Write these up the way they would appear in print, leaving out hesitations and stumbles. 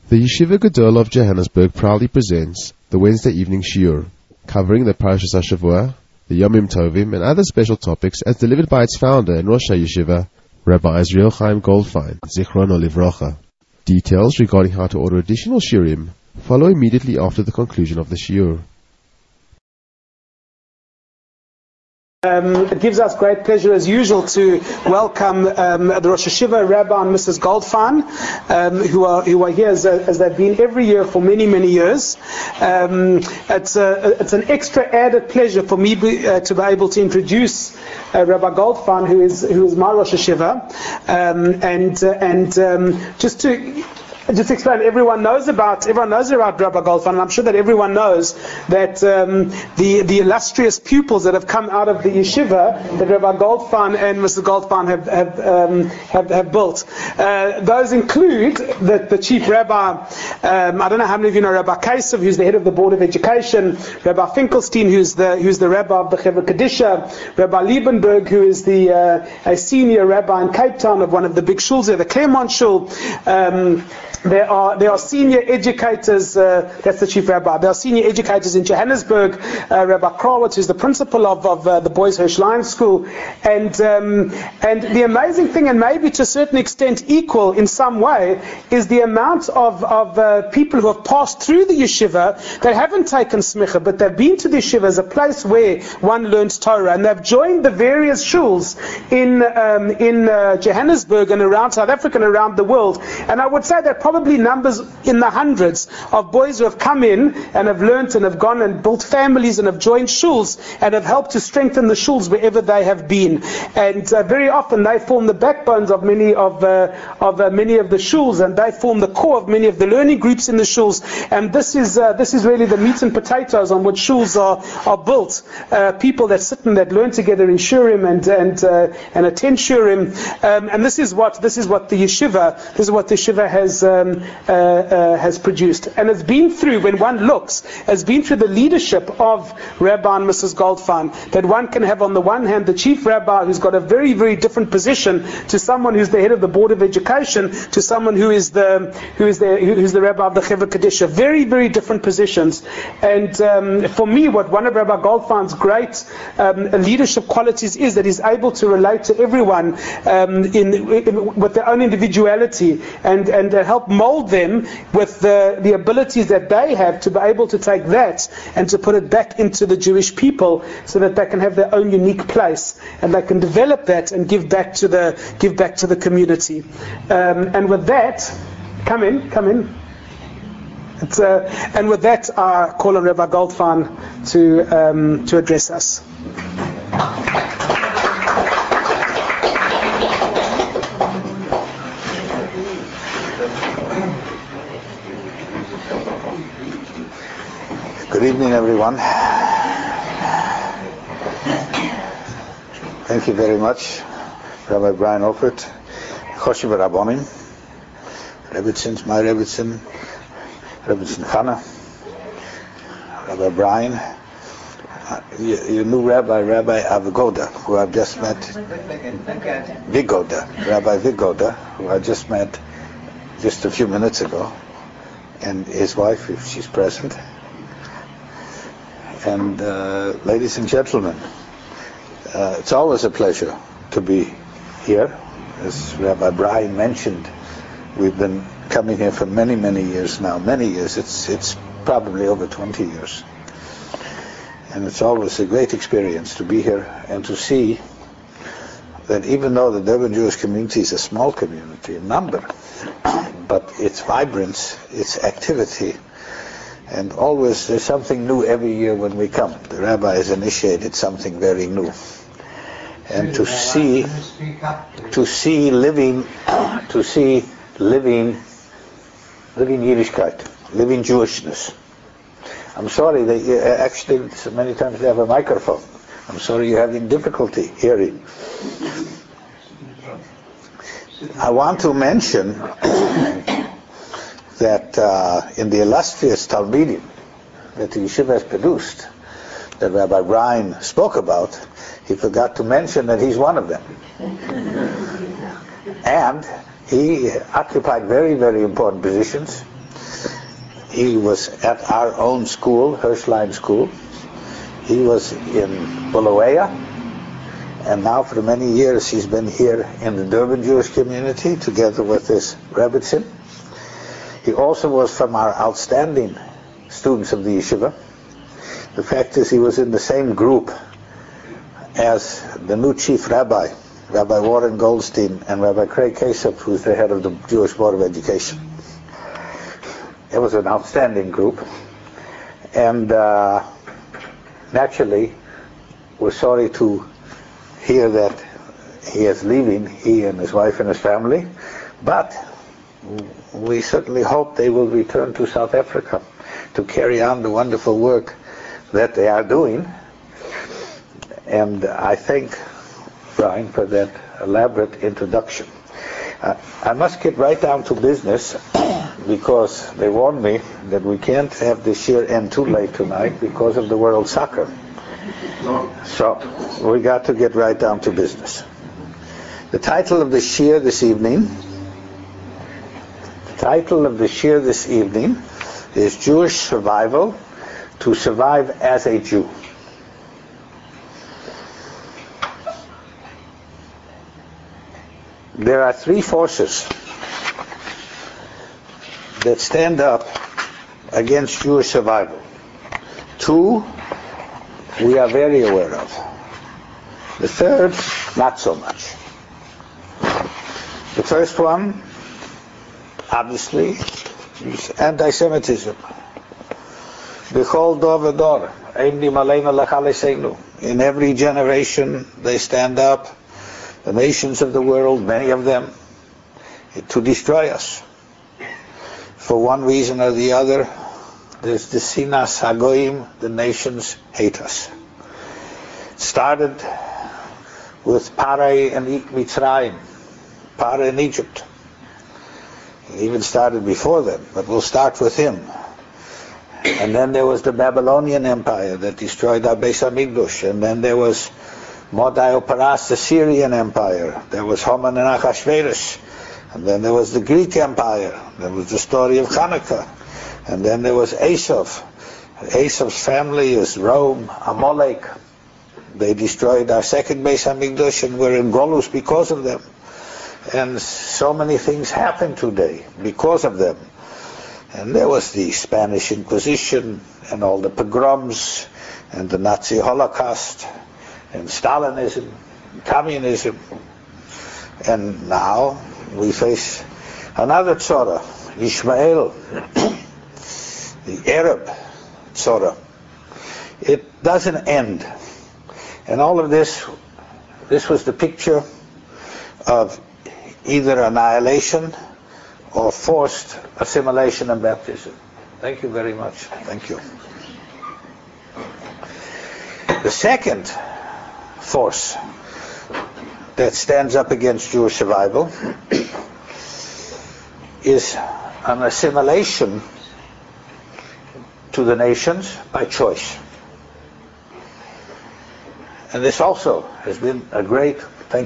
The Yeshiva Gedol of Johannesburg proudly presents the Wednesday evening shiur, covering the Parashas HaShavua, the Yomim Tovim, and other special topics as delivered by its founder and Rosh HaYeshiva, Rabbi Israel Chaim Goldfein, Zichrono Livrocha. Details regarding how to order additional shiurim follow immediately after the conclusion of the shiur. It gives us great pleasure, as usual, to welcome the Rosh HaYeshiva, Rabbi and Mrs. Goldfein, who are here as they've been every year for many, many years. It's an extra added pleasure for me to be able to introduce Rabbi Goldfein, who is my Rosh HaYeshiva, and just explain. Everyone knows about Rabbi Goldfein, and I'm sure that everyone knows that the illustrious pupils that have come out of the yeshiva that Rabbi Goldfein and Mrs. Goldfein have built. Those include the chief rabbi. I don't know how many of you know Rabbi Kasev, who's the head of the Board of Education. Rabbi Finkelstein, who's the rabbi of the Chevra Kadisha. Rabbi Liebenberg, who is a senior rabbi in Cape Town of one of the big shuls there, the Claremont Shul. There are senior educators, that's the chief rabbi. There are senior educators in Johannesburg, Rabbi Krawitz, who's the principal of the Boys Hirsch Lions School. And the amazing thing, and maybe to a certain extent equal in some way, is the amount of people who have passed through the yeshiva. They haven't taken smicha, but they've been to the yeshiva as a place where one learns Torah, and they've joined the various shuls in Johannesburg and around South Africa and around the world. And I would say that probably numbers in the hundreds of boys who have come in and have learnt and have gone and built families and have joined shuls and have helped to strengthen the shuls wherever they have been. And very often they form the backbones of many of the shuls, and they form the core of many of the learning groups in the shuls. And this is really the meat and potatoes on which shuls are built. People that sit and that learn together in shurim and attend shurim. And this is what the yeshiva has produced, and has been through, when one looks, has been through the leadership of Rabbi and Mrs. Goldfein, that one can have on the one hand the chief rabbi, who's got a very, very different position to someone who's the head of the Board of Education, to someone who is the rabbi of the Chevra Kadisha. Very, very different positions. And for me, what one of Rabbi Goldfein's great leadership qualities is that he's able to relate to everyone with their own individuality and help mold them with the abilities that they have to be able to take that and to put it back into the Jewish people, so that they can have their own unique place and they can develop that and give back to the community. And with that, come in. And with that, I call on Rabbi Goldfein to address us. Good evening, everyone. Thank you very much, Rabbi Brian Offert, Choshev Rabbonim, Rebbitzin, my Rebbitzin Chana, Rabbi Brian, your new Rabbi Avigoda, who I've just met, Rabbi Vigoda, who I just met just a few minutes ago, and his wife, if she's present. And ladies and gentlemen, it's always a pleasure to be here. As Rabbi Brian mentioned, we've been coming here for many, many years now. Many years. It's probably over 20 years. And it's always a great experience to be here and to see that even though the Durban Jewish community is a small community in number, but its vibrance, its activity, and always there's something new every year when we come. The rabbi has initiated something very new. And to see living Yiddishkeit, living Jewishness. I'm sorry that actually so many times they have a microphone. I'm sorry you're having difficulty hearing. I want to mention that in the illustrious Talmidim that the yeshiva has produced, that Rabbi Brian spoke about, he forgot to mention that he's one of them. And he occupied very, very important positions He was at our own school, Hirschlein School. He was in Bulawayo, and now for many years he's been here in the Durban Jewish community together with his Rebbitzin. He also was from our outstanding students of the yeshiva. The fact is he was in the same group as the new chief rabbi, Rabbi Warren Goldstein, and Rabbi Craig Kasef, who's the head of the Jewish Board of Education. It was an outstanding group, and naturally we're sorry to hear that he is leaving, he and his wife and his family, but we certainly hope they will return to South Africa to carry on the wonderful work that they are doing. And I thank Brian for that elaborate introduction. I must get right down to business because they warned me that we can't have the shir end too late tonight because of the World Soccer. So we got to get right down to business. The title of the shir this evening is Jewish Survival, to Survive as a Jew. There are three forces that stand up against Jewish survival. Two we are very aware of. The third, not so much. The first one, obviously, is anti-Semitism. B'chol dor v'dor, eimdim aleinu l'chaleseinu. In every generation they stand up, the nations of the world, many of them, to destroy us. For one reason or the other, there's the sinas hagoyim, the nations hate us. It started with Parai and Mitzrayim, Parai in Egypt. It even started before them, but we'll start with him. And then there was the Babylonian Empire that destroyed our Beis Hamikdash, and then there was Mordai Paras, the Syrian Empire. There was Haman and Achashverosh. And then there was the Greek Empire. There was the story of Hanukkah. And then there was Esav. Esav's family is Rome, Amalek. They destroyed our second Beis Hamikdash and we're in Golus because of them. And so many things happened today because of them. And there was the Spanish Inquisition and all the pogroms and the Nazi Holocaust and Stalinism, communism. And now we face another tzora, Ishmael, the Arab tzora. It doesn't end. And all of this was the picture of either annihilation or forced assimilation and baptism. Thank you very much. Thank you. The second force that stands up against Jewish survival is an assimilation to the nations by choice. And this also has been a great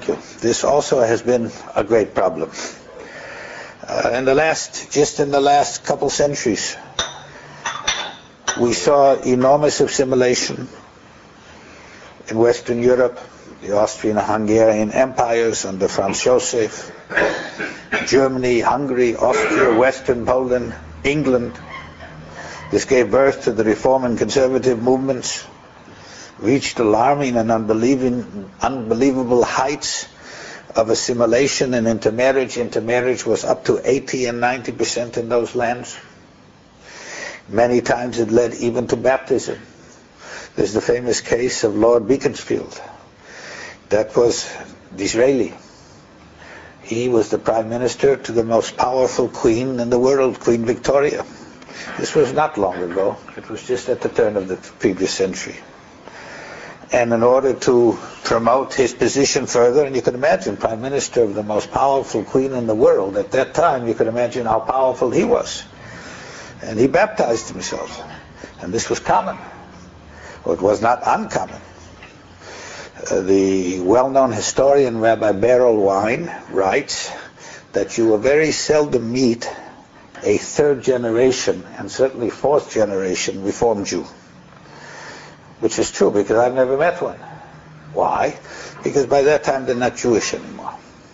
problem. In the last couple centuries, we saw enormous assimilation in Western Europe, the Austrian-Hungarian empires under Franz Joseph, Germany, Hungary, Austria, Western Poland, England. This gave birth to the Reform and Conservative movements, reached alarming and unbelievable heights of assimilation and intermarriage. Intermarriage was up to 80 and 90% in those lands. Many times it led even to baptism. There's the famous case of Lord Beaconsfield. That was Disraeli. He was the prime minister to the most powerful queen in the world, Queen Victoria. This was not long ago. It was just at the turn of the previous century. And in order to promote his position further, and you can imagine, prime minister of the most powerful queen in the world, at that time you can imagine how powerful he was. And he baptized himself. And this was common. Or it was not uncommon. The well-known historian Rabbi Beryl Wine writes that you will very seldom meet a third generation and certainly fourth generation Reform Jew. Which is true because I've never met one. Why? Because by that time they're not Jewish anymore.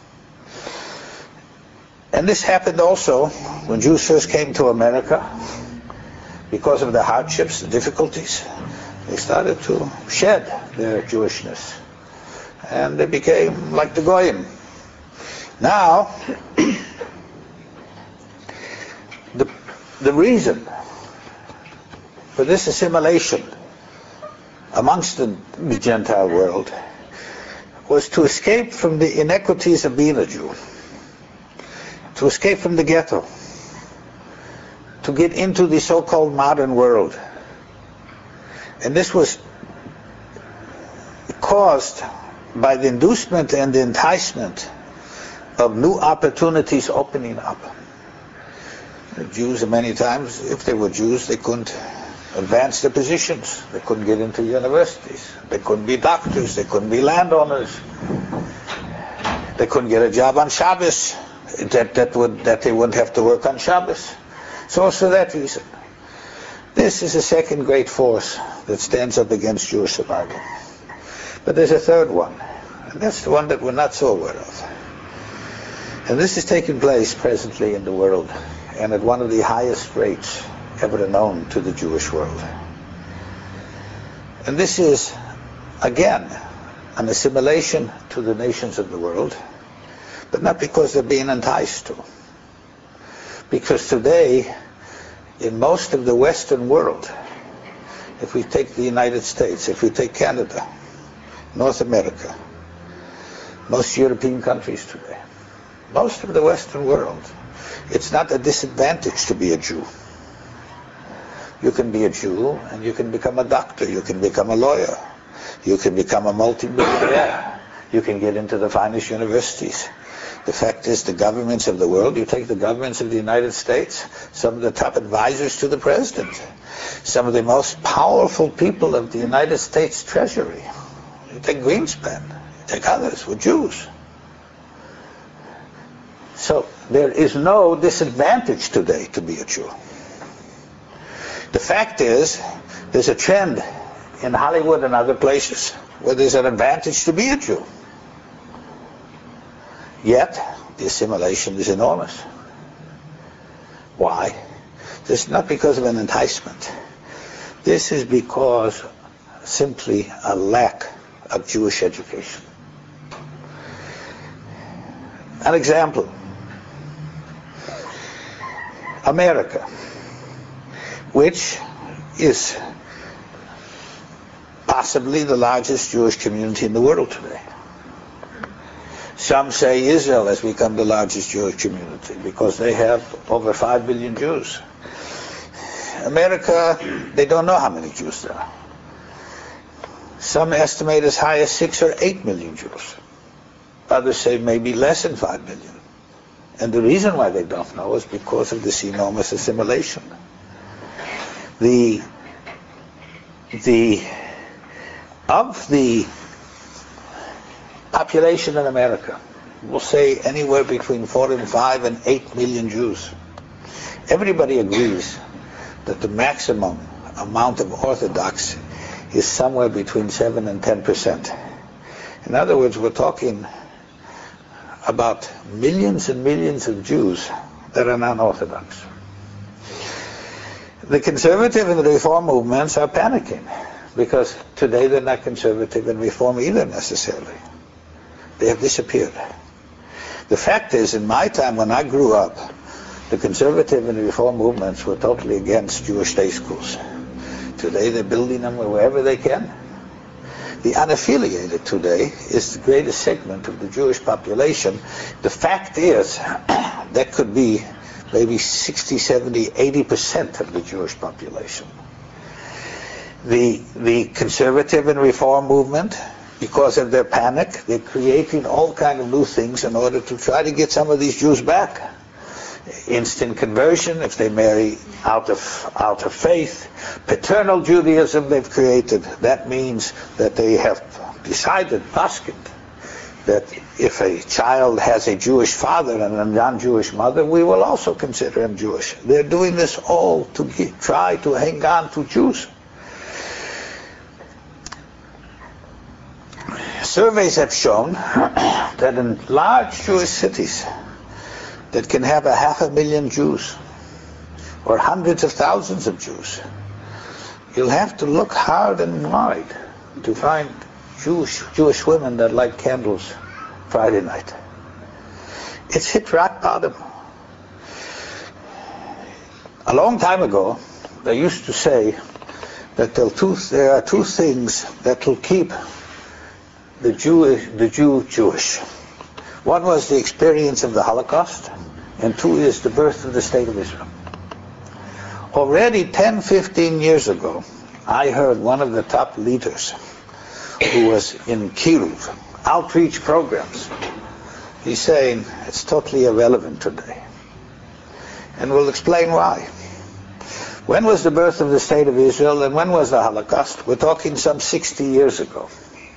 And this happened also when Jews first came to America. Because of the hardships, the difficulties, they started to shed their Jewishness. And they became like the Goyim. Now, the reason for this assimilation amongst the Gentile world was to escape from the inequities of being a Jew, to escape from the ghetto, to get into the so-called modern world. And this was caused by the inducement and the enticement of new opportunities opening up. The Jews, many times, if they were Jews, they couldn't advance their positions. They couldn't get into universities. They couldn't be doctors. They couldn't be landowners. They couldn't get a job on Shabbos. That they wouldn't have to work on Shabbos. So also that reason. This is a second great force that stands up against Jewish survival. But there's a third one. And that's the one that we're not so aware of. And this is taking place presently in the world, and at one of the highest rates ever known to the Jewish world. And this is, again, an assimilation to the nations of the world, but not because they're being enticed to. Because today, in most of the Western world, if we take the United States, if we take Canada, North America, most European countries today, most of the Western world, it's not a disadvantage to be a Jew. You can be a Jew and you can become a doctor, you can become a lawyer, you can become a multi-millionaire, you can get into the finest universities. The fact is, the governments of the world, you take the governments of the United States, some of the top advisors to the president, some of the most powerful people of the United States Treasury. You take Greenspan, you take others, were Jews. So there is no disadvantage today to be a Jew. The fact is, there's a trend in Hollywood and other places where there's an advantage to be a Jew. Yet, the assimilation is enormous. Why? This is not because of an enticement. This is because simply a lack of Jewish education. An example. America, which is possibly the largest Jewish community in the world today. Some say Israel has become the largest Jewish community because they have over 5 billion Jews. America, they don't know how many Jews there are. Some estimate as high as 6 or 8 million Jews. Others say maybe less than 5 billion. And the reason why they don't know is because of this enormous assimilation. Of the population in America, we'll say anywhere between 4 and 5 and 8 million Jews. Everybody agrees that the maximum amount of Orthodox is somewhere between 7 and 10%. In other words, we're talking about millions and millions of Jews that are non-Orthodox. The conservative and the reform movements are panicking because today they're not conservative and reform either necessarily. They have disappeared. The fact is, in my time when I grew up, the conservative and reform movements were totally against Jewish day schools. Today they're building them wherever they can. The unaffiliated today is the greatest segment of the Jewish population. The fact is, that could be maybe 60, 70, 80% of the Jewish population. The conservative and reform movement, because of their panic, they're creating all kind of new things in order to try to get some of these Jews back. Instant conversion, if they marry out of faith. Paternal Judaism they've created. That means that they have decided, paskin, that if a child has a Jewish father and a non-Jewish mother, we will also consider him Jewish. They're doing this all to try to hang on to Jews. Surveys have shown that in large Jewish cities that can have 500,000 Jews or hundreds of thousands of Jews, you'll have to look hard and wide to find Jewish women that light candles Friday night. It's hit rock bottom. A long time ago, they used to say that there are two things that will keep the Jew Jewish. One was the experience of the Holocaust, and two is the birth of the State of Israel. Already 10, 15 years ago, I heard one of the top leaders who was in Kiruv, outreach programs. He's saying it's totally irrelevant today. And we'll explain why. When was the birth of the State of Israel and when was the Holocaust? We're talking some 60 years ago.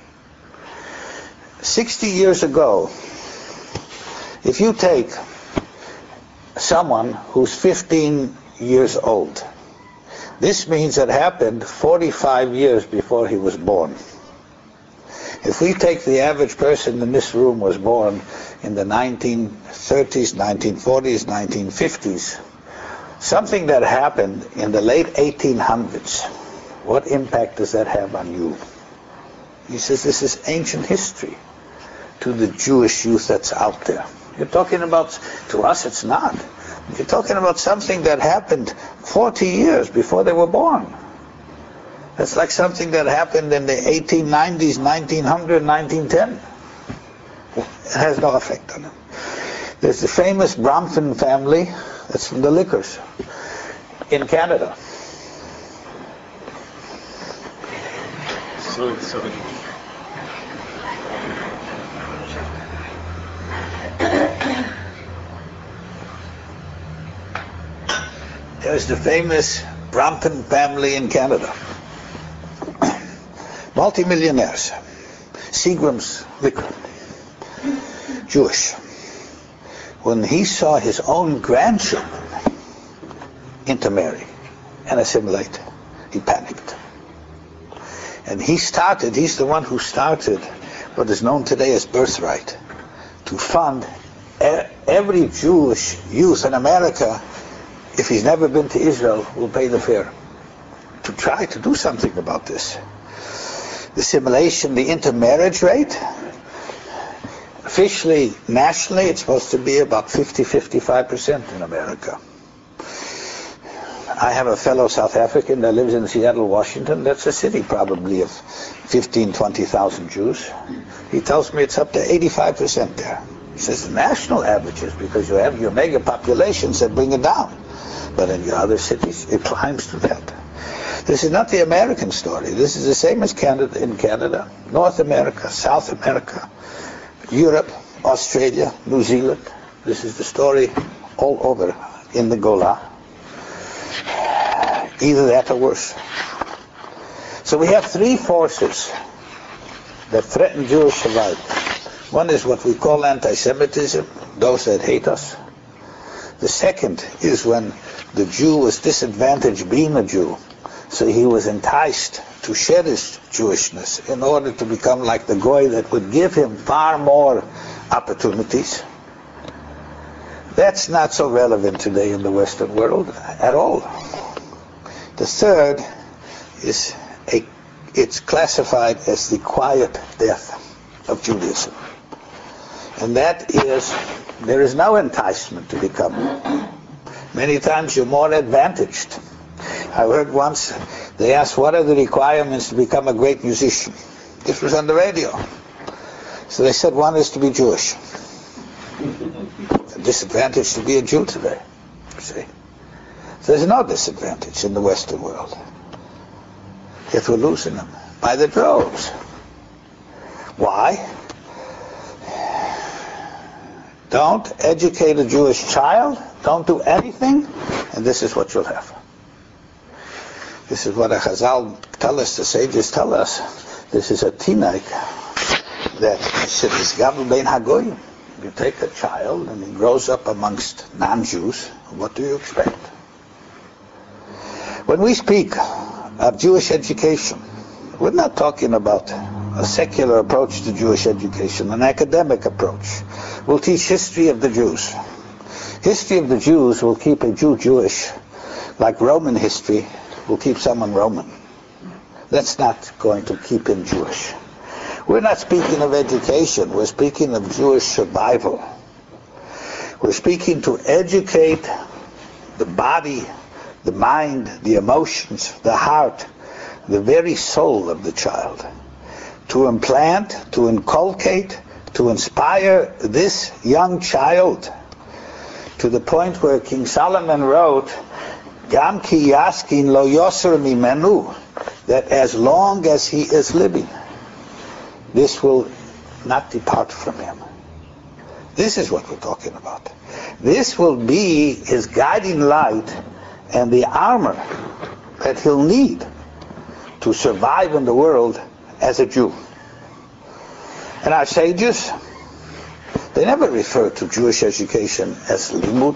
60 years ago, if you take someone who's 15 years old, this means it happened 45 years before he was born. If we take the average person in this room was born in the 1930s, 1940s, 1950s, something that happened in the late 1800s, what impact does that have on you? He says this is ancient history to the Jewish youth that's out there. You're talking about, to us it's not. You're talking about something that happened 40 years before they were born. That's like something that happened in the 1890s, 1900, 1910. It has no effect on them. There's the famous Brompton family, that's from the Liquors, in Canada. There's the famous Brompton family in Canada. Multi-millionaires. Seagram's liquor. Jewish. When he saw his own grandchildren intermarry and assimilate, he panicked. And he's the one who started what is known today as Birthright, to fund every Jewish youth in America, if he's never been to Israel, will pay the fare, to try to do something about this. The assimilation, the intermarriage rate, officially, nationally, it's supposed to be about 50-55% in America. I have a fellow South African that lives in Seattle, Washington. That's a city probably of 15,000-20,000 Jews. He tells me it's up to 85% there. He says the national averages, because you have your mega populations that bring it down. But in your other cities, it climbs to that. This is not the American story. This is the same as Canada, in Canada, North America, South America, Europe, Australia, New Zealand. This is the story all over in the Gola. Either that or worse. So we have three forces that threaten Jewish survival. One is what we call anti-Semitism, those that hate us. The second is when the Jew was disadvantaged being a Jew, so he was enticed to shed his Jewishness in order to become like the Goy that would give him far more opportunities. That's not so relevant today in the Western world at all. The third is it's classified as the quiet death of Judaism. And that is, there is no enticement to become. Many times you're more advantaged. I heard once, they asked, what are the requirements to become a great musician? This was on the radio. So they said, one is to be Jewish. A disadvantage to be a Jew today, you see. So there's no disadvantage in the Western world. Yet we're losing them by the droves. Why? Don't educate a Jewish child, don't do anything, and this is what you'll have. This is what a Chazal tell us, the sages tell us. This is a tinaik that you take a child and he grows up amongst non-Jews, what do you expect? When we speak of Jewish education, we're not talking about a secular approach to Jewish education, an academic approach. We'll teach history of the Jews. History of the Jews will keep a Jew Jewish, like Roman history will keep someone Roman. That's not going to keep him Jewish. We're not speaking of education, we're speaking of Jewish survival. We're speaking to educate the body, the mind, the emotions, the heart, the very soul of the child. To implant, to inculcate, to inspire this young child to the point where King Solomon wrote, Gam ki yaskin lo yoser mimenu, that as long as he is living, this will not depart from him. This is what we're talking about. This will be his guiding light and the armor that he'll need to survive in the world as a Jew. And our sages, they never refer to Jewish education as limud.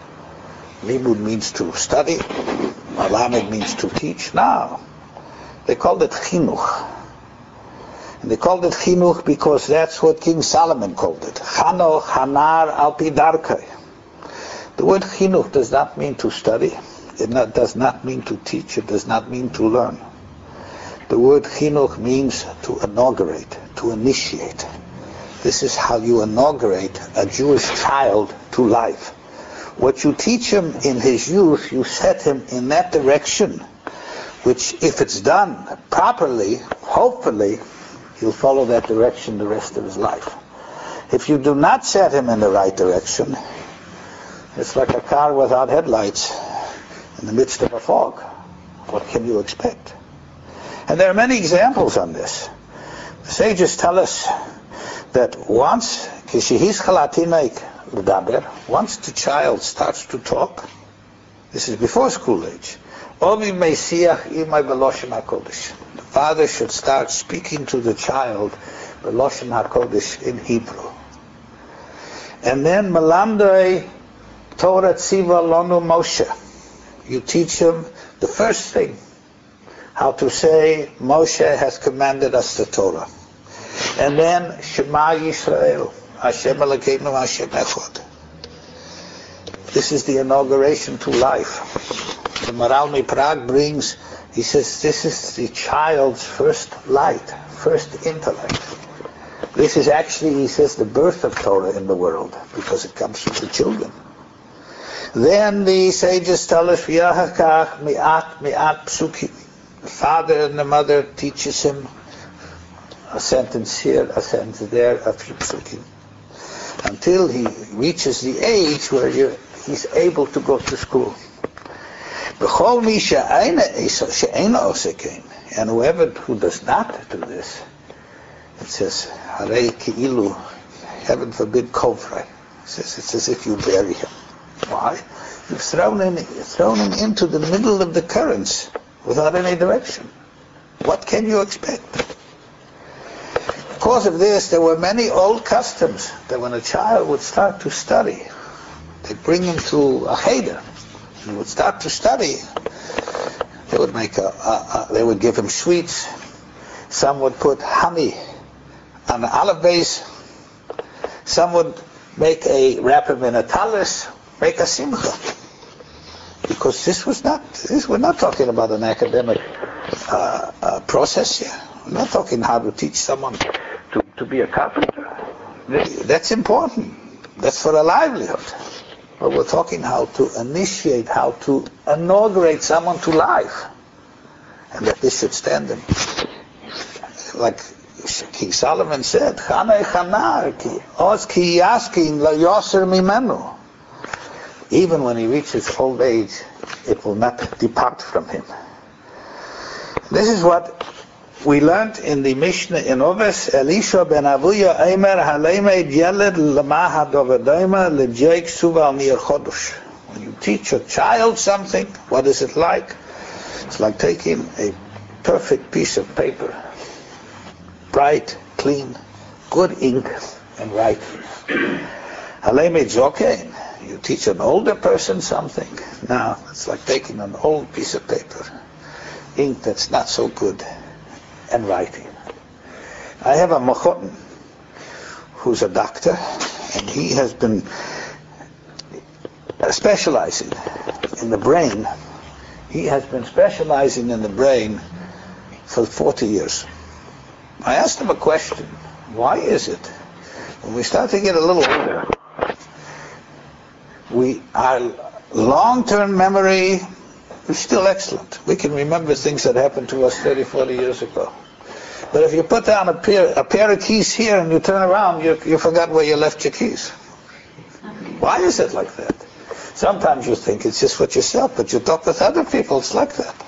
Limud means to study. Malamed means to teach. No. They called it chinuch. And they called it chinuch because that's what King Solomon called it. Chanoch hanar al pi darkei. The word chinuch does not mean to study. It does not mean to teach. It does not mean to learn. The word chinuch means to inaugurate, to initiate. This is how you inaugurate a Jewish child to life. What you teach him in his youth, you set him in that direction, which if it's done properly, hopefully, he'll follow that direction the rest of his life. If you do not set him in the right direction, it's like a car without headlights in the midst of a fog. What can you expect? And there are many examples on this. The sages tell us that once the child starts to talk, this is before school age, the father should start speaking to the child B'Loshen HaKodesh in Hebrew. And then Melamdei Torah Tziva Lonu Moshe. You teach him the first thing, how to say Moshe has commanded us the Torah. And then Shema Yisrael, Hashem Elokeinu Hashem Echad. This is the inauguration to life. The Maral MiPrague brings, he says, this is the child's first light, first intellect. This is actually, he says, the birth of Torah in the world, because it comes from the children. Then the sages tell us, V'yahakach mi'at psukim. The father and the mother teaches him a sentence here, a sentence there, a few psukim, until he reaches the age where he's able to go to school. And whoever who does not do this, it says, Harei ki'ilu, heaven forbid, kovrei. It says, it's as if you bury him. Why? You've thrown him into the middle of the currents without any direction. What can you expect? Because of this, there were many old customs that when a child would start to study, they'd bring him to a cheder. He would start to study. They would they would give him sweets. Some would put honey on the olive base. Some would wrap him in a talis, make a simcha. Because we're not talking about an academic process here. We're not talking how to teach someone to be a carpenter. That's important. That's for a livelihood. But we're talking how to initiate, how to inaugurate someone to life. And that this should stand him. Like King Solomon said, Chanei chanar ki oz ki yaskin lo yoser mimenu. Even when he reaches old age, it will not depart from him. This is what we learned in the Mishnah in Oves. Elisha ben Avuya Eimer Halemed Yeled Lamaha Dovedoima Lejek Suval Nir Chodosh. When you teach a child something, what is it like? It's like taking a perfect piece of paper, bright, clean, good ink and writing. It's okay. You teach an older person something. Now, it's like taking an old piece of paper, ink that's not so good, and writing. I have a machotin who's a doctor, and he has been specializing in the brain. He has been specializing in the brain for 40 years. I asked him a question. Why is it when we start to get a little older, our long-term memory is still excellent. We can remember things that happened to us 30, 40 years ago. But if you put down a pair of keys here and you turn around, you forgot where you left your keys. Why is it like that? Sometimes you think it's just with yourself, but you talk with other people, it's like that.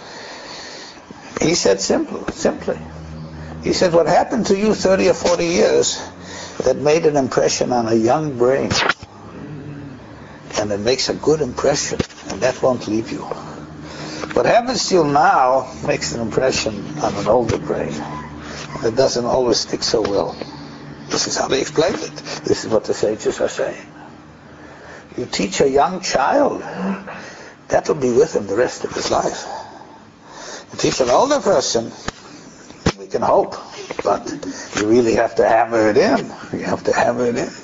He said simply. He said, what happened to you 30 or 40 years that made an impression on a young brain, and it makes a good impression, and that won't leave you. What happens to you now makes an impression on an older brain. It doesn't always stick so well. This is how they explain it. This is what the sages are saying. You teach a young child, that'll be with him the rest of his life. You teach an older person, we can hope, but you really have to hammer it in. You have to hammer it in.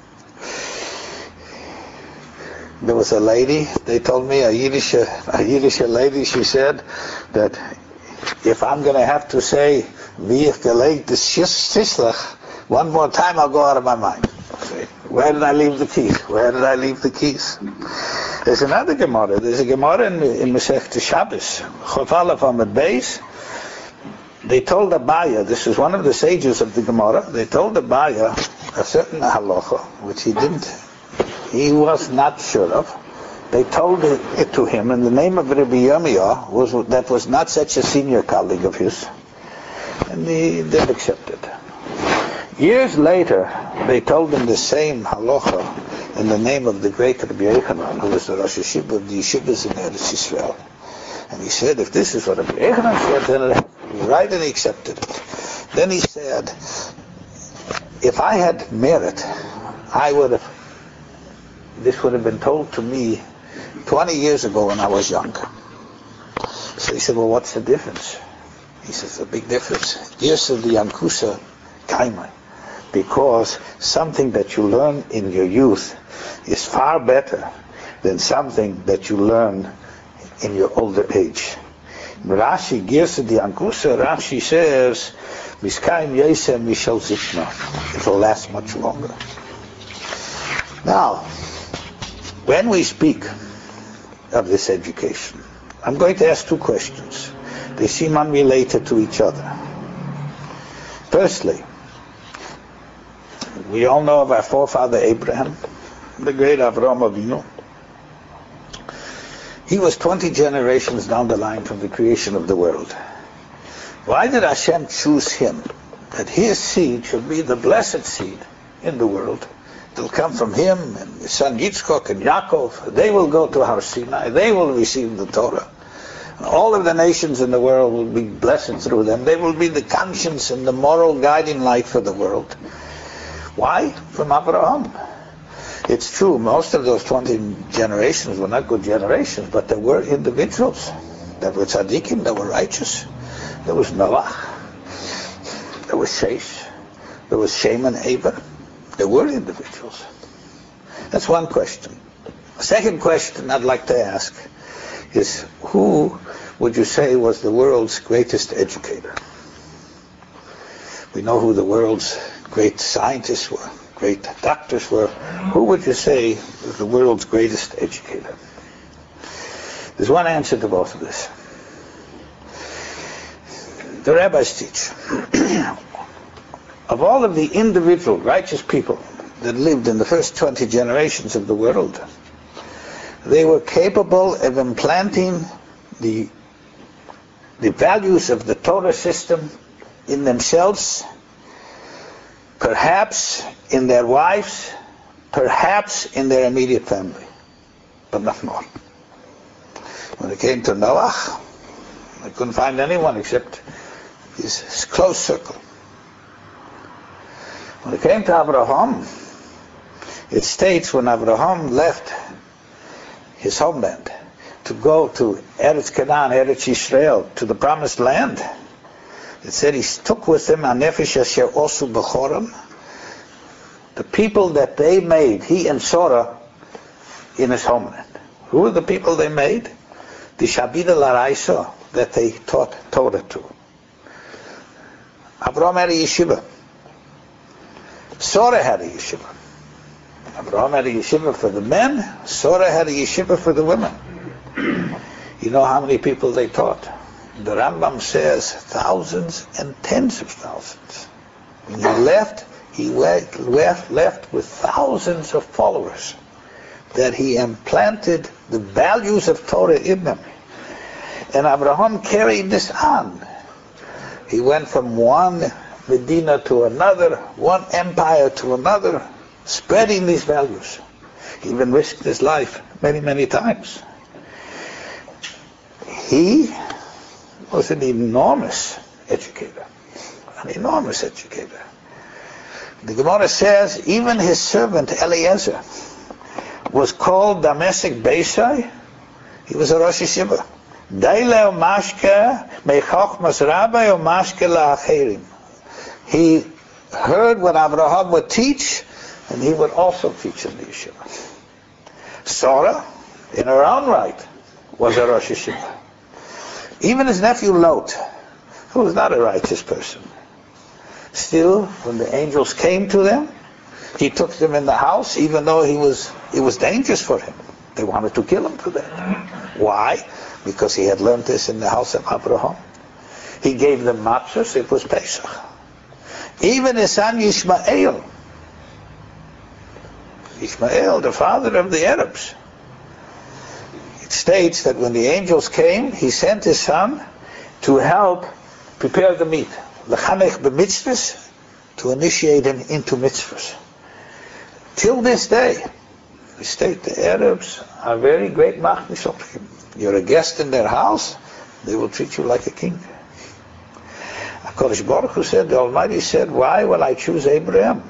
There was a lady, they told me, a Yiddish lady, she said that if I'm going to have to say, wie ich gelegt des Tischlach, one more time I'll go out of my mind. Where did I leave the keys? Where did I leave the keys? There's another Gemara. There's a Gemara in Masechta Shabbos, Chof Aleph Amud Beis. They told Abaya, this is one of the sages of the Gemara, they told Abaya a certain halacha, which he was not sure of. They told it to him in the name of Rabbi Yirmiyah, that was not such a senior colleague of his, and he did accept it. Years later, they told him the same halacha in the name of the great Rabbi Yochanan, who was the Rosh Hashiva of the Yeshivas in Eretz Yisrael. And he said, if this is what Rabbi Yochanan said, then it has to be right, and he accepted it. Then he said, if I had merit, this would have been told to me 20 years ago when I was young. So he said, well, what's the difference? He says, a big difference. Yirsa the Yankusa Kaimai. Because something that you learn in your youth is far better than something that you learn in your older age. Rashi, Yirsa the Yankusa, Rashi says, Miskaim Yesem Mishal Zikna. It will last much longer. Now, when we speak of this education, I'm going to ask two questions. They seem unrelated to each other. Firstly, we all know of our forefather Abraham, the great Avraham Avinu. He was 20 generations down the line from the creation of the world. Why did Hashem choose him? That his seed should be the blessed seed in the world. They'll come from him and his son Yitzchak and Yaakov. They will go to Har Sinai. They will receive the Torah. And all of the nations in the world will be blessed through them. They will be the conscience and the moral guiding light for the world. Why? From Abraham. It's true, most of those 20 generations were not good generations, but there were individuals. There were tzaddikim, there were righteous. There was Noah. There was Sheish. There was Shem and Eber. There were individuals. That's one question. The second question I'd like to ask is, who would you say was the world's greatest educator? We know who the world's great scientists were, great doctors were. Who would you say was the world's greatest educator? There's one answer to both of this. The rabbis teach. Of all of the individual righteous people that lived in the first 20 generations of the world, they were capable of implanting the values of the Torah system in themselves, perhaps in their wives, perhaps in their immediate family, but not more. When it came to Noah, they couldn't find anyone except his close circle. When it came to Abraham, it states when Abraham left his homeland to go to Eretz Canaan, Eretz Yisrael, to the promised land, it said he took with him Anefesh Asher Osu Bechorim, the people that they made, he and Sarah, in his homeland. Who are the people they made? The Shabida Laraisa, that they taught Torah to. Abraham had a yeshiva. Sarah had a yeshiva. Abraham had a yeshiva for the men. Sarah had a yeshiva for the women. You know how many people they taught? The Rambam says thousands and tens of thousands. When he left, he left with thousands of followers, that he implanted the values of Torah in them. And Abraham carried this on. He went from one Medina to another, one empire to another, spreading these values. He even risked his life many, many times. He was an enormous educator. An enormous educator. The Gemara says even his servant Eliezer was called Damesek Beisai. He was a Rosh Yeshiva. Daileo Mashke Mechochmas Rabbi or Mashke La'acherim. He heard what Abraham would teach, and he would also teach in the yeshiva. Sarah, in her own right, was a Rosh Yeshiva. Even his nephew Lot, who was not a righteous person, still, when the angels came to them, he took them in the house, even though it was dangerous for him. They wanted to kill him to death. Why? Because he had learned this in the house of Abraham. He gave them matzahs, it was Pesach. Even his son Yishmael, the father of the Arabs, it states that when the angels came, he sent his son to help prepare the meat. L'chanech b'mitzvahs, to initiate him into mitzvahs. Till this day, we state the Arabs are very great machnishokim. You're a guest in their house, they will treat you like a king. HaKadosh Baruch Hu said, the Almighty said, why will I choose Abraham?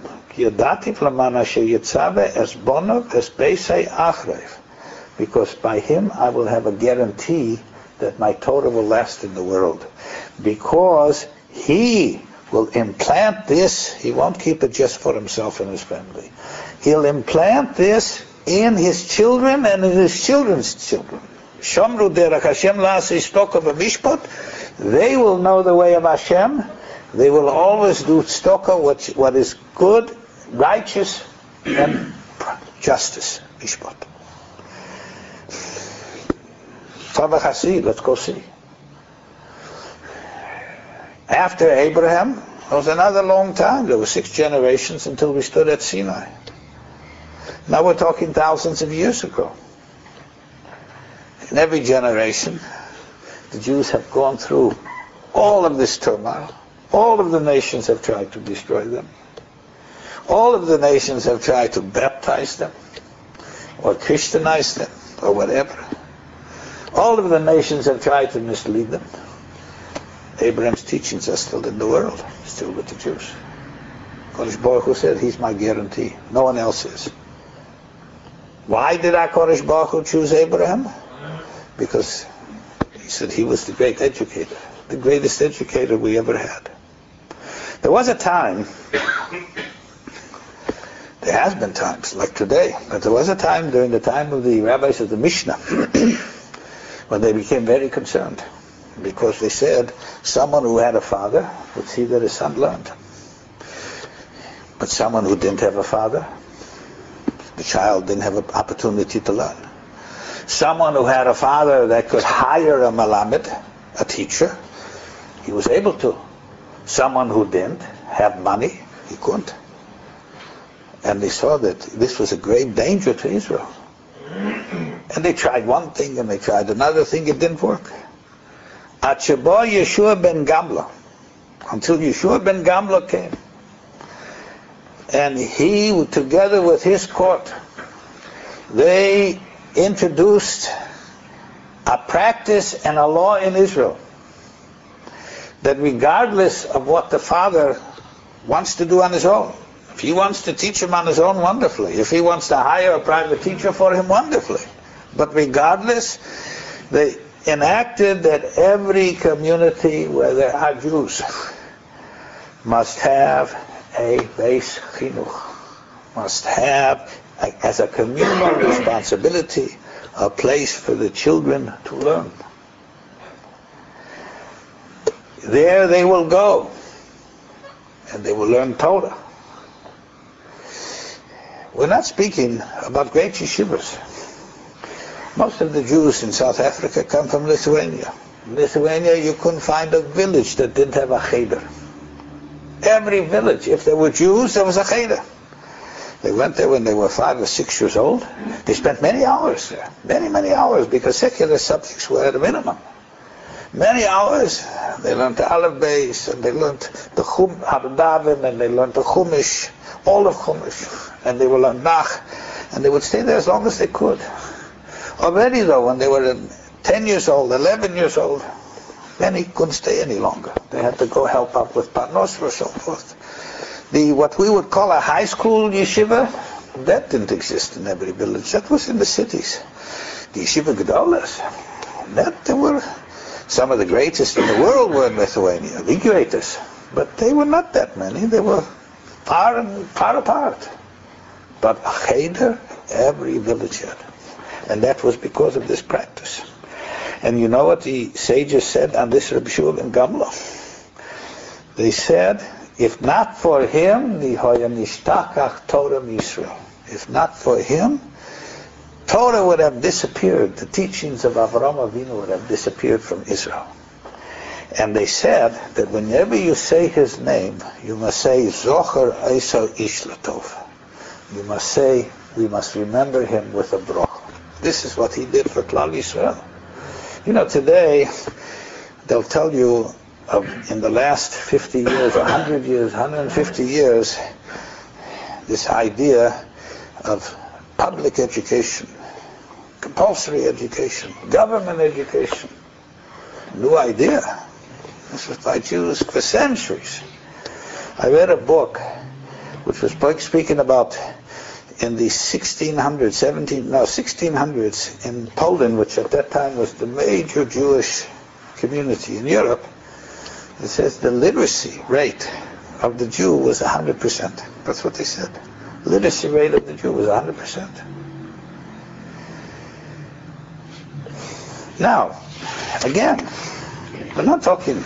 Because by him I will have a guarantee that my Torah will last in the world. Because he will implant this, he won't keep it just for himself and his family. He'll implant this in his children and in his children's children. Shomru derech Hashem la'aseh stoka v'mishpat. They will know the way of Hashem. They will always do stoka, what is good, righteous, and justice. Mishpat. Let's go see. After Abraham, it was another long time. There were 6 generations until we stood at Sinai. Now we're talking thousands of years ago. In every generation, the Jews have gone through all of this turmoil. All of the nations have tried to destroy them. All of the nations have tried to baptize them, or Christianize them, or whatever. All of the nations have tried to mislead them. Abraham's teachings are still in the world, still with the Jews. Kodesh Baruch Hu said, he's my guarantee. No one else is. Why did HaKadosh Baruch Hu choose Abraham? Because he said he was the great educator, the greatest educator we ever had. There was a time, there has been times like today, but there was a time during the time of the rabbis of the Mishnah when they became very concerned, because they said someone who had a father would see that his son learned. But someone who didn't have a father, the child didn't have an opportunity to learn. Someone who had a father that could hire a malamed, a teacher, he was able to. Someone who didn't have money, he couldn't. And they saw that this was a great danger to Israel. And they tried one thing and they tried another thing, it didn't work. Until Yeshua ben Gamla came. And he, together with his court, they introduced a practice and a law in Israel that regardless of what the father wants to do on his own, If he wants to teach him on his own, wonderfully. If he wants to hire a private teacher for him, wonderfully. But regardless, they enacted that every community where there are Jews must have a beis chinuch, must have, as a communal responsibility, a place for the children to learn. There they will go, and they will learn Torah. We're not speaking about great yeshivas. Most of the Jews in South Africa come from Lithuania. In Lithuania, you couldn't find a village that didn't have a cheder. Every village, if there were Jews, there was a cheder. They went there when they were 5 or 6 years old. They spent many hours there, many hours, because secular subjects were at a minimum. Many hours. They learned the Aleph Beis, and they learned the Daven, and they learned the Chumash, all of Chumash, and they would learn Nach, and they would stay there as long as they could. Already though, when they were 10 years old, 11 years old, many couldn't stay any longer. They had to go help out with Parnos or so forth. What we would call a high school yeshiva, that didn't exist in every village. That was in the cities. The yeshiva gedolas, that there were some of the greatest in the world were in Lithuania, the greatest. But they were not that many. They were far apart. But a cheder, every village had. And that was because of this practice. And you know what the sages said on this Reb Shul and Gamla? They said, if not for him, the hoya nishtakach Torah Yisrael. If not for him, Torah would have disappeared. The teachings of Avraham Avinu would have disappeared from Israel. And they said that whenever you say his name, you must say Zocher Eisau Ish Latov. You must say, we must remember him with a broch. This is what he did for Klal Yisrael. You know, today, they'll tell you in the last 50 years, 100 years, 150 years, this idea of public education, compulsory education, government education. New idea. This was by Jews for centuries. I read a book which was speaking about in the 1600s in Poland, which at that time was the major Jewish community in Europe. It says the literacy rate of the Jew was 100%. That's what they said. Literacy rate of the Jew was 100%. Now, again, we're not talking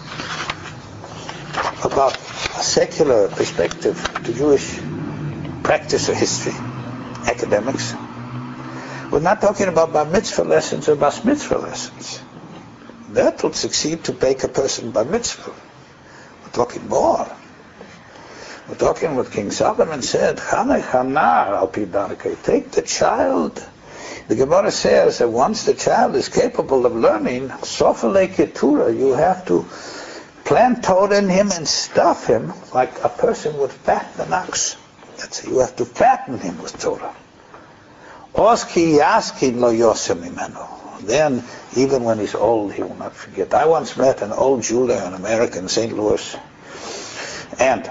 about a secular perspective to Jewish practice or history, academics. We're not talking about bar mitzvah lessons or bas mitzvah lessons. That would succeed to make a person bar mitzvah. We're talking more. We're talking what King Solomon said, Chanech hanar al pi darkei. Take the child. The Gemara says that once the child is capable of learning, sofalei ketura, you have to plant Torah in him and stuff him like a person would fatten an ox. That's it. You have to fatten him with Torah. Oski yaskin lo yosem imenu. Then, even when he's old, he will not forget. I once met an old Jew there in America, in St. Louis, and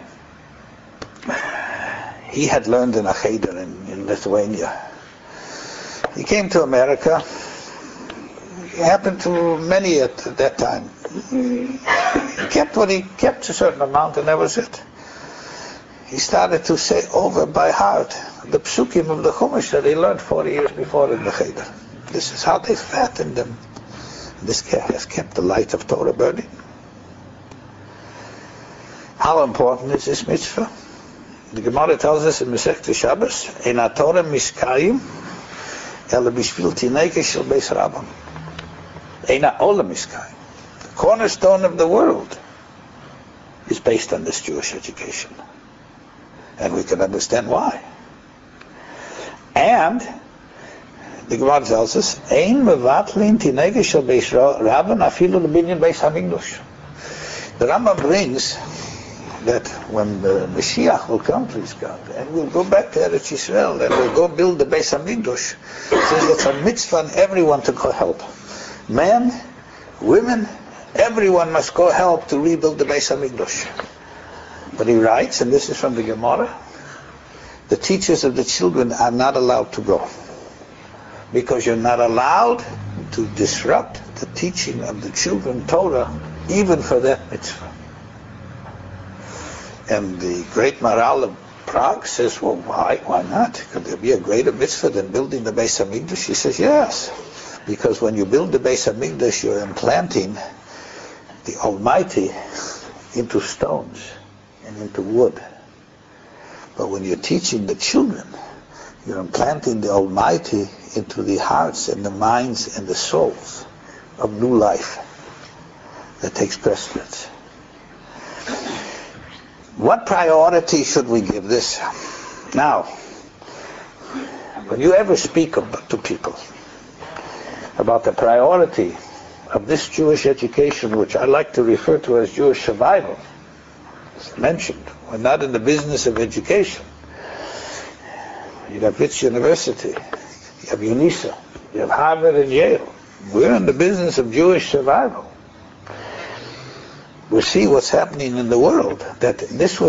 he had learned in a cheder in Lithuania. He came to America. It happened to many at that time. He kept what he kept, a certain amount, and that was it. He started to say over by heart the psukim of the Chumash that he learned 40 years before in the cheder. This is how they fattened them. This has kept the light of Torah burning. How important is this mitzvah? The Gemara tells us in Masechta Shabbos, "Ein Torah miskayim, ela bishvil tineke shel beis Rabbam." Ein ha'olam miskayim. The cornerstone of the world is based on this Jewish education, and we can understand why. And the Gemara tells us, "Ein mevatlin tineke shel beis Rabbam afilu lebinyan beis hamikdash." The Rambam brings that when the Mashiach will come, please God, and we'll go back to Eretz Yisrael and we'll go build the Beis Hamikdash, says it's a mitzvah on everyone to go help. Men, women, everyone must go help to rebuild the Beis Hamikdash. But he writes, and this is from the Gemara, the teachers of the children are not allowed to go, because you're not allowed to disrupt the teaching of the children Torah, even for that mitzvah. And the great Maharal of Prague says, well, why not? Could there be a greater mitzvah than building the Beis HaMikdash? He says, yes, because when you build the Beis HaMikdash, you're implanting the Almighty into stones and into wood. But when you're teaching the children, you're implanting the Almighty into the hearts and the minds and the souls of new life that takes precedence. What priority should we give this? Now, when you ever speak to people about the priority of this Jewish education, which I like to refer to as Jewish survival, as mentioned, we're not in the business of education. You have Wits University, you have UNISA, you have Harvard and Yale. We're in the business of Jewish survival. We see what's happening in the world, that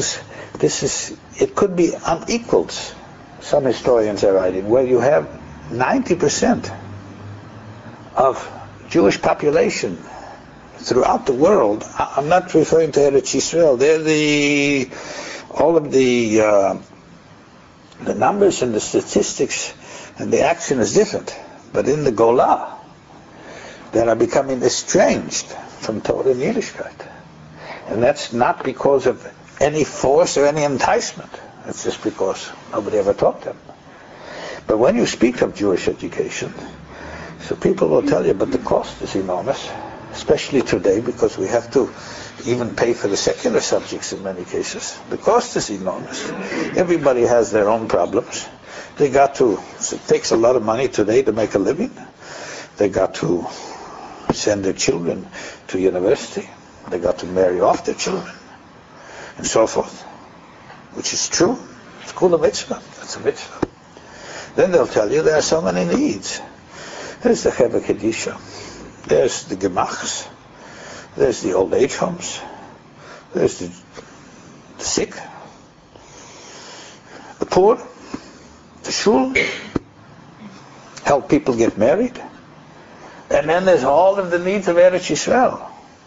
it could be unequaled, some historians are writing, where you have 90% of Jewish population throughout the world. I'm not referring to Eretz Yisrael. They're all of the numbers and the statistics and the action is different. But in the Golah, they are becoming estranged from Torah and Yiddishkeit. And that's not because of any force or any enticement. It's just because nobody ever taught them. But when you speak of Jewish education, so people will tell you, but the cost is enormous, especially today, because we have to even pay for the secular subjects in many cases. The cost is enormous. Everybody has their own problems. So it takes a lot of money today to make a living. They got to send their children to university. They got to marry off their children, and so forth, which is true. It's called a mitzvah. That's a mitzvah. Then they'll tell you there are so many needs. There's the Chevra Kedisha. There's the Gemachs. There's the old age homes. There's the sick. The poor. The shul. Help people get married. And then there's all of the needs of Eretz Yisrael.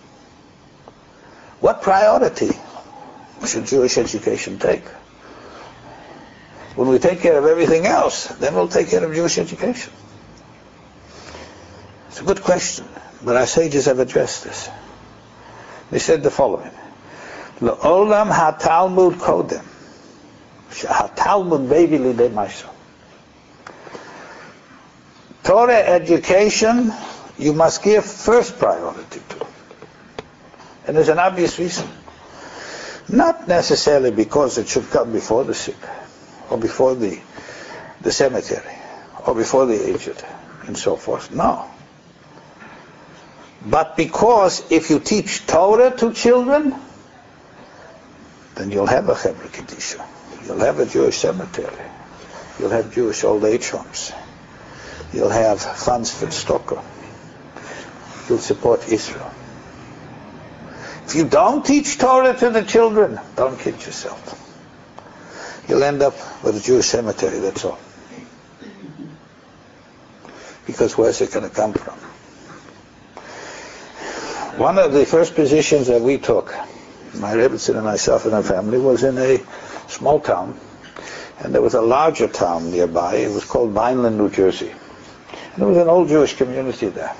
What priority should Jewish education take? When we take care of everything else, then we'll take care of Jewish education. It's a good question, but our sages have addressed this. They said the following: L'olam ha-Talmud kodem, ha-Talmud bevi lidei ma'aso. Torah education, you must give first priority to. And there's an obvious reason. Not necessarily because it should come before the sick, or before the cemetery, or before the aged, and so forth. No. But because if you teach Torah to children, then you'll have a Chevra Kedisha. You'll have a Jewish cemetery. You'll have Jewish old age homes. You'll have funds for Stoker. You'll support Israel. If you don't teach Torah to the children, don't kid yourself. You'll end up with a Jewish cemetery, that's all. Because where's it going to come from? One of the first positions that we took, my Rebbetzin and myself and our family, was in a small town. And there was a larger town nearby. It was called Vineland, New Jersey. And there was an old Jewish community there.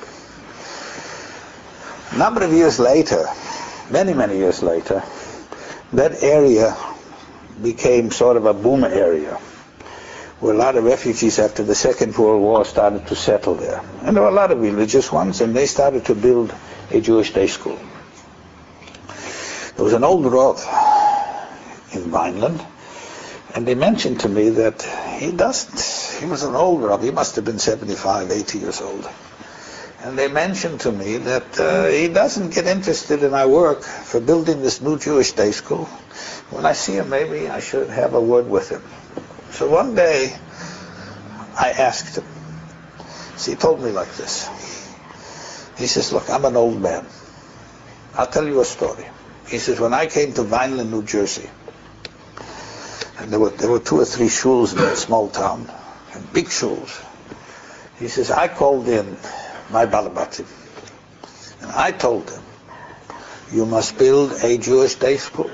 A number of years later, many years later, that area became sort of a boom area, where a lot of refugees after the Second World War started to settle there. And there were a lot of religious ones, and they started to build a Jewish day school. There was an old Rav in Vineland, and they mentioned to me that he was an old Rav, he must have been 75, 80 years old. And they mentioned to me that he doesn't get interested in our work for building this new Jewish day school. When I see him, maybe I should have a word with him. So one day, I asked him. So he told me like this. He says, look, I'm an old man. I'll tell you a story. He says, when I came to Vineland, New Jersey, and there were 2 or 3 shuls in that small town, and big shuls. He says, I called in my Balabatim, and I told them, you must build a Jewish day school.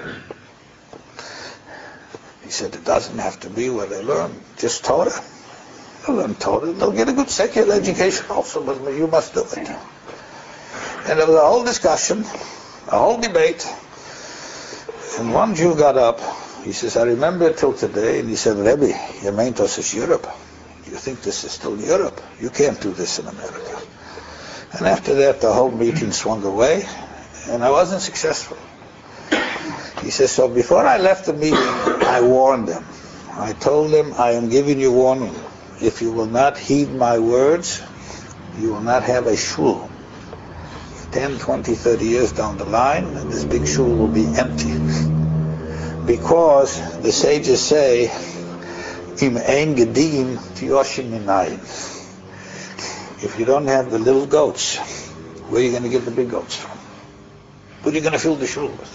He said, it doesn't have to be where they learn just Torah. They'll learn Torah. They'll get a good secular education also, but you must do it. And there was a whole discussion, a whole debate, and one Jew got up. He says, I remember it till today, and he said, Rebbe, Yementos is Europe. You think this is still Europe? You can't do this in America. And after that, the whole meeting swung away, and I wasn't successful. He says, so before I left the meeting, I warned them. I told them, I am giving you warning. If you will not heed my words, you will not have a shul. 10, 20, 30 years down the line, and this big shul will be empty. Because the sages say, Im ein gedim tiyoshim minayin. If you don't have the little goats, where are you going to get the big goats from? What are you going to fill the shul with?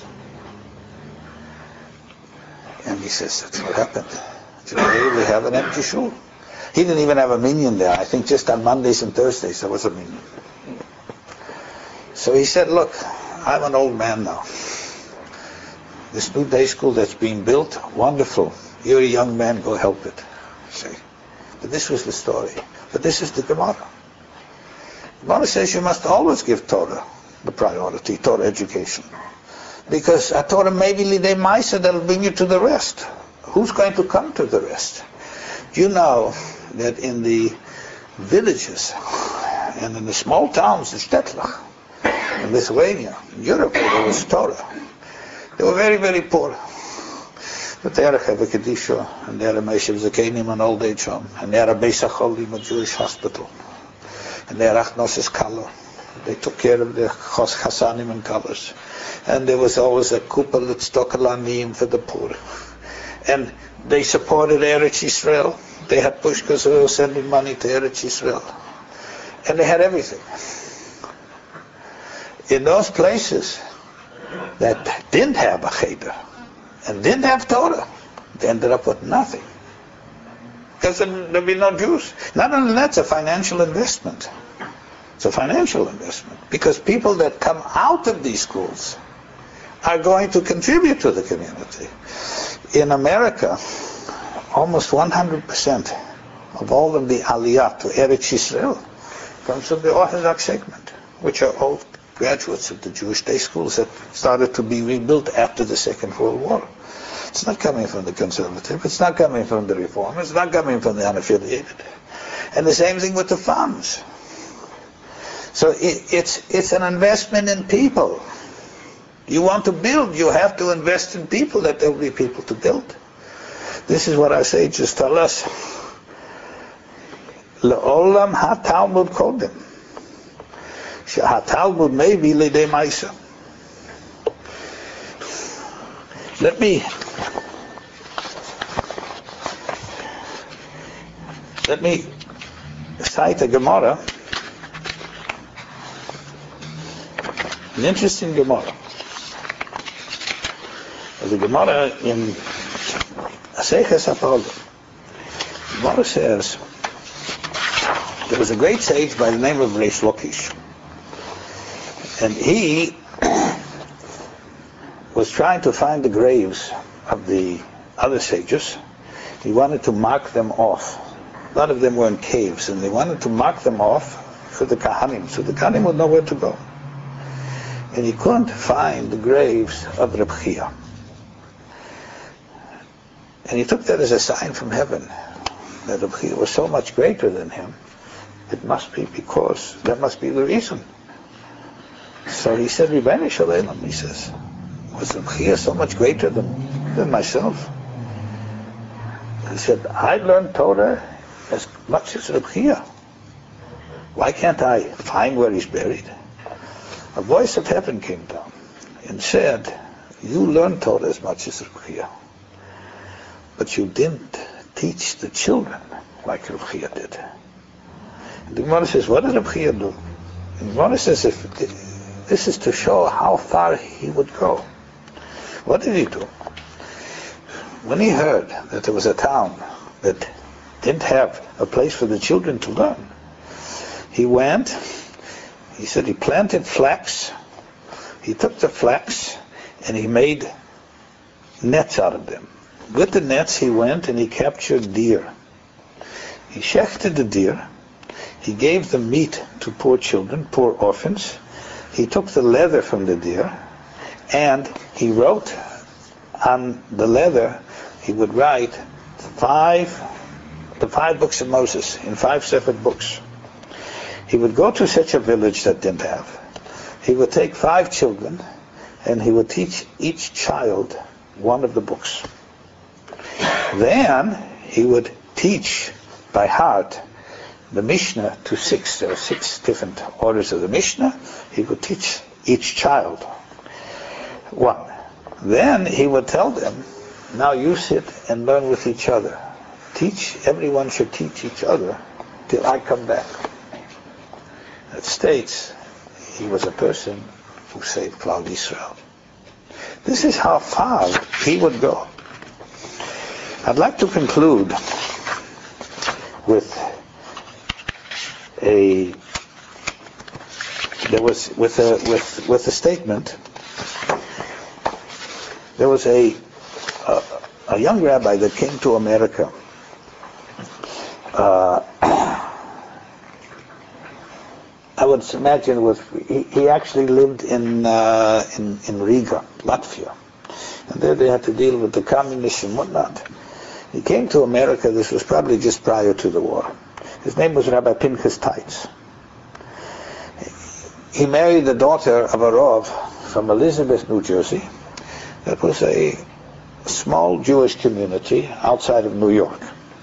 And he says, that's what happened. Today we have an empty shul. He didn't even have a minyan there. I think just on Mondays and Thursdays there was a minyan. So he said, look, I'm an old man now. This new day school that's being built, wonderful. You're a young man, go help it. See? But this was the story. But this is the Gemara. Gemara says you must always give Torah the priority, Torah education. Because a Torah may be lidei maisa that'll bring you to the rest. Who's going to come to the rest? Do you know that in the villages and in the small towns in Shtetlach, in Lithuania, in Europe, where there was Torah, they were very, very poor. But they had a Chevah Kedisha, and they had a Meshiv Zakenim, an old age home, and they had a Beis HaCholim, a Jewish hospital, and they had Achnosis Kala. They took care of the Chasanim and Kalas. And there was always a Kupal Tztokalanim for the poor. And they supported Eretz Yisrael. They had Pushkas who were sending money to Eretz Yisrael. And they had everything. In those places that didn't have a Cheder and didn't have Torah, they ended up with nothing. Because there'd be no Jews. Not only that, it's a financial investment. It's a financial investment. Because people that come out of these schools are going to contribute to the community. In America, almost 100% of all of the Aliyah to Eretz Yisrael comes from the Orthodox segment, which are all graduates of the Jewish day schools that started to be rebuilt after the Second World War. It's not coming from the conservative, it's not coming from the reform, it's not coming from the unaffiliated. And the same thing with the farms. So it's an investment in people. You want to build, you have to invest in people, that there will be people to build. This is what our sages tell us. Le'olam ha-Talmud kodem. Ha-Talmud may be lidei maisa. Let me cite a Gemara. An interesting Gemara. The Gemara in Aseches HaPalim. Gemara says, there was a great sage by the name of Reish Lakish. And he was trying to find the graves of the other sages. He wanted to mark them off. A lot of them were in caves, and they wanted to mark them off for the Kahanim, so the Kahanim would know where to go. And he couldn't find the graves of Reb Chia. And he took that as a sign from heaven, that Reb Chia was so much greater than him. It must be because, that must be the reason. So he said, Ribono Shel Olam, he says, was Reb Chia so much greater than myself? He said, I learned Torah as much as Reb Chia. Why can't I find where he's buried? A voice of heaven came down and said, you learned Torah as much as Reb Chia, but you didn't teach the children like Reb Chia did. And the Gemara says, what did Reb Chia do? And the Gemara says, This is to show how far he would go. What did he do? When he heard that there was a town that didn't have a place for the children to learn, he went, he said he planted flax, he took the flax and he made nets out of them. With the nets he went and he captured deer. He shechted the deer, he gave the meat to poor children, poor orphans, he took the leather from the deer, and he wrote on the leather, he would write the five books of Moses in 5 separate books. He would go to such a village that didn't have. He would take 5 children and he would teach each child one of the books. Then he would teach by heart the Mishnah to 6. There are 6 different orders of the Mishnah. He would teach each child one. Then he would tell them, now you sit and learn with each other. Everyone should teach each other till I come back. That states he was a person who saved Klal Yisrael. This is how far he would go. I'd like to conclude with a statement. There was a young rabbi that came to America. I would imagine he actually lived in Riga, Latvia, and there they had to deal with the communists and whatnot. He came to America. This was probably just prior to the war. His name was Rabbi Pinchas Teitz. He married the daughter of a Rav from Elizabeth, New Jersey. That was a small Jewish community outside of New York.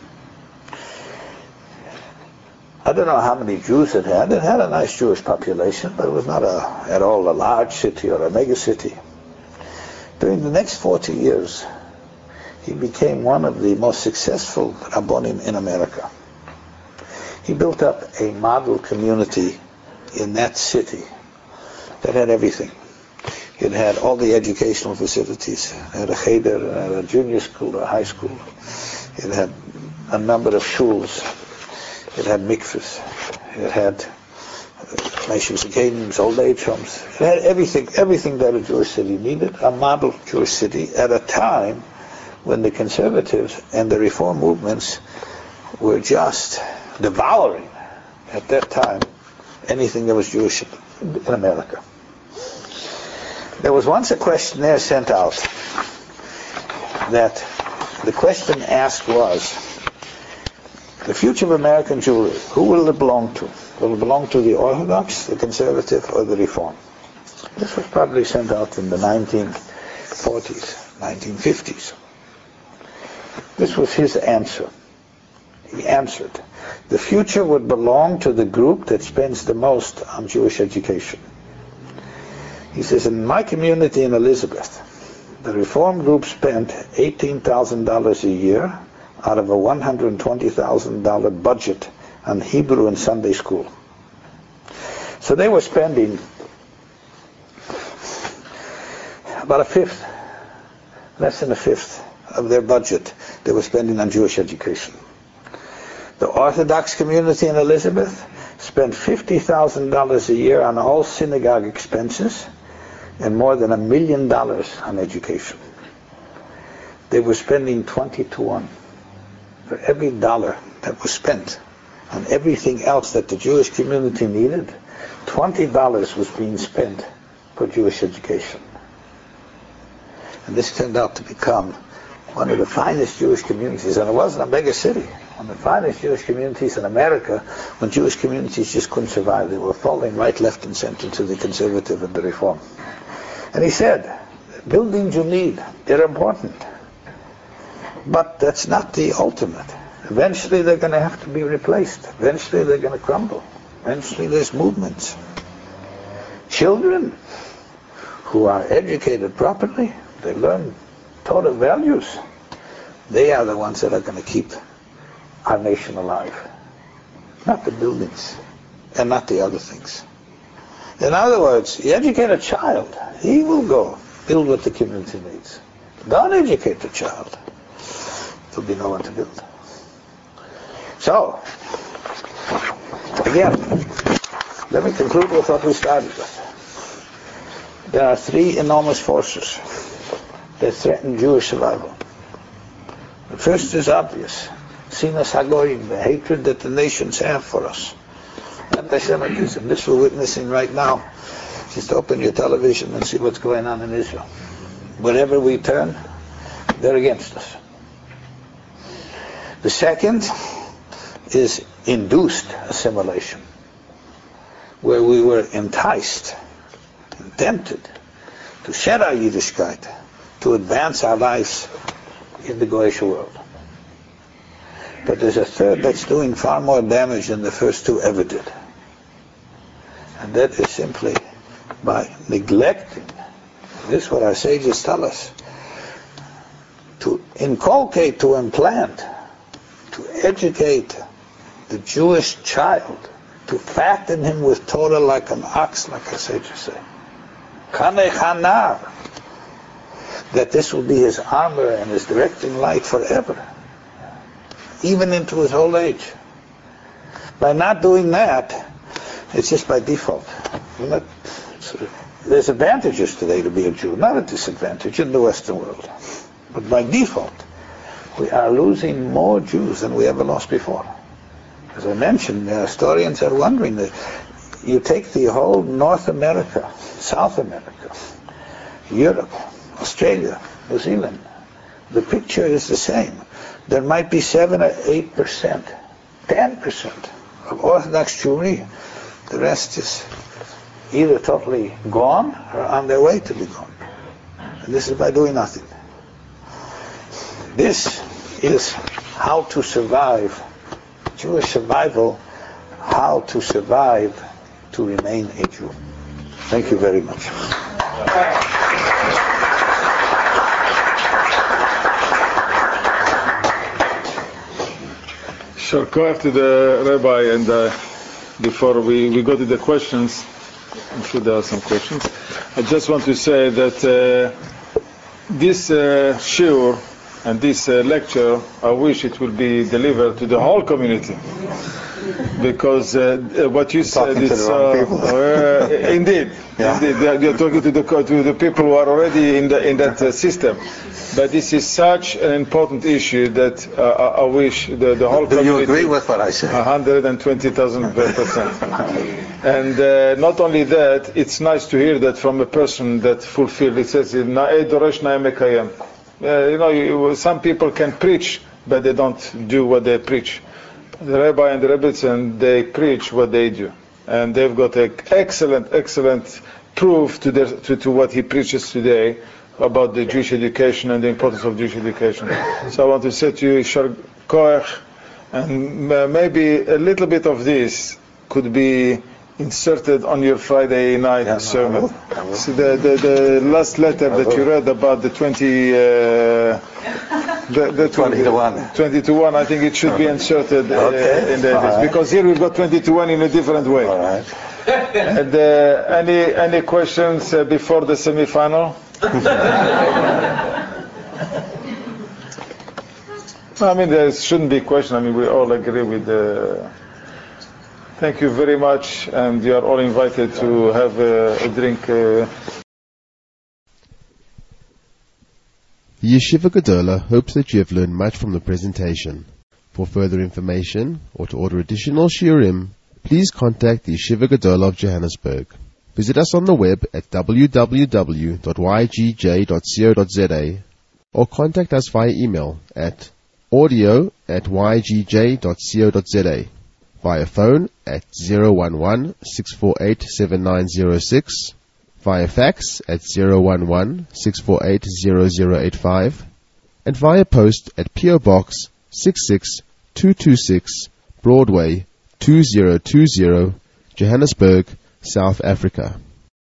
I don't know how many Jews it had. It had a nice Jewish population, but it was not at all a large city or a mega city. During the next 40 years, he became one of the most successful Rabbonim in America. He built up a model community in that city that had everything. It had all the educational facilities. It had a cheder, it had a junior school, a high school. It had a number of shuls. It had mikvahs. It had Meshivas Academies, old age homes. It had everything that a Jewish city needed, a model Jewish city at a time when the conservatives and the reform movements were just devouring, at that time, anything that was Jewish in America. There was once a questionnaire sent out that the question asked was, the future of American Jewry, who will it belong to? Will it belong to the Orthodox, the Conservative, or the Reform? This was probably sent out in the 1940s, 1950s. This was his answer. He answered, the future would belong to the group that spends the most on Jewish education. He says, in my community in Elizabeth, the Reform group spent $18,000 a year out of a $120,000 budget on Hebrew and Sunday school. So they were spending about a fifth, less than a fifth of their budget they were spending on Jewish education. The Orthodox community in Elizabeth spent $50,000 a year on all synagogue expenses and more than $1 million on education. They were spending 20 to 1. For every dollar that was spent on everything else that the Jewish community needed, $20 was being spent for Jewish education. And this turned out to become one of the finest Jewish communities, and it wasn't a mega city. One of the finest Jewish communities in America, when Jewish communities just couldn't survive. They were falling right, left, and center to the Conservative and the Reform. And he said, buildings you need, they're important. But that's not the ultimate. Eventually they're going to have to be replaced. Eventually they're going to crumble. Eventually there's movements. Children who are educated properly, they learn Torah values. They are the ones that are going to keep our nation alive. Not the buildings and not the other things. In other words, you educate a child, he will go build what the community needs. Don't educate the child, there'll be no one to build. So, again, let me conclude with what we started with. There are three enormous forces that threaten Jewish survival. The first is obvious. Sinas Hagoyim, the hatred that the nations have for us. Anti-Semitism, this we're witnessing right now. Just open your television and see what's going on in Israel. Wherever we turn, they're against us. The second is induced assimilation, where we were enticed and tempted to shed our Yiddishkeit, to advance our lives in the Goyish world. But there's a third that's doing far more damage than the first two ever did. And that is simply by neglecting, this is what our sages tell us, to inculcate, to implant, to educate the Jewish child, to fatten him with Torah like an ox, like our sages say. Kaneh Hanar, that this will be his armor and his directing light forever, even into his old age. By not doing that, it's just by default. There's advantages today to be a Jew, not a disadvantage in the Western world. But by default, we are losing more Jews than we ever lost before. As I mentioned, historians are wondering that you take the whole North America, South America, Europe, Australia, New Zealand, the picture is the same. There might be 7 or 8%, 10% of Orthodox Jewry. The rest is either totally gone or on their way to be gone. And this is by doing nothing. This is how to survive, Jewish survival, how to survive to remain a Jew. Thank you very much. Sure, go after the Rabbi, and before we go to the questions, I'm sure there are some questions. I just want to say that this shiur and this lecture, I wish it will be delivered to the whole community, because what you said is indeed, you're talking to the people who are already in that system. But this is such an important issue that I wish the whole community... Do you agree with what I said? 120,000%. And not only that, it's nice to hear that from a person that fulfilled. It says, "Na'eh doresh na'eh mekayem." Some people can preach, but they don't do what they preach. The Rabbi and the Rebbetzin, they preach what they do. And they've got an excellent proof to what he preaches today about the Jewish education and the importance of Jewish education. So I want to say to you, Yishar Koach, and maybe a little bit of this could be inserted on your Friday night sermon. So the last letter that you read about the 20 to 1, I think it should be inserted in this, because here we've got 20 to 1 in a different way. All right. And any questions before the semi-final? I mean, there shouldn't be a question. I mean, we all agree with the... Thank you very much, and you are all invited to have a drink. The Yeshiva Gedola hopes that you have learned much from the presentation. For further information, or to order additional shiurim, please contact the Yeshiva Gedola of Johannesburg. Visit us on the web at www.ygj.co.za or contact us via email at audio@ygj.co.za, via phone at 011-648-7906, via fax at 011-648-0085, and via post at PO Box 66226 Broadway 2020, Johannesburg, South Africa.